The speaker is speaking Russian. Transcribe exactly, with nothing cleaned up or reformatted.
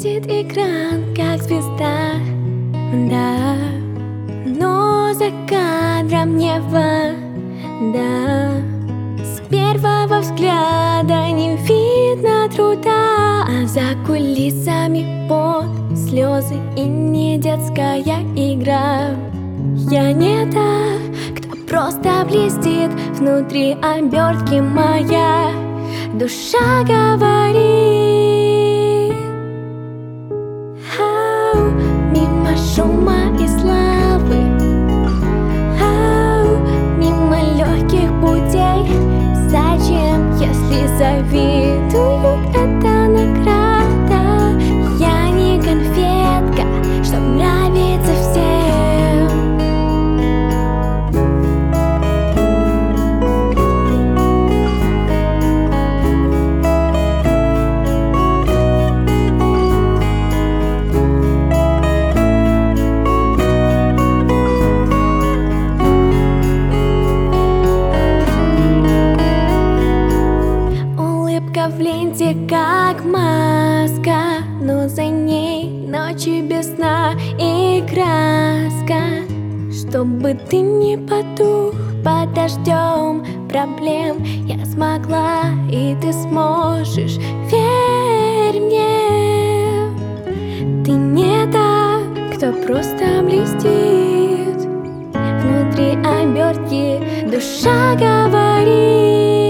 видит экран, как звезда, да. Но за кадром небо, да. С первого взгляда не видно труда, а за кулисами пот, слезы и не детская игра. Я не та, кто просто блестит внутри обертки, моя душа говорит. Ау, мимо шума и славы, ау, мимо легких путей. Зачем, если завидую, это награда? Я не конфетка, чтоб нравиться всем. В ленте как маска, но за ней ночи без сна и краска. Чтобы ты не потух под дождем проблем, я смогла, и ты сможешь, верь мне. Ты не та, кто просто блестит внутри обертки, душа говорит.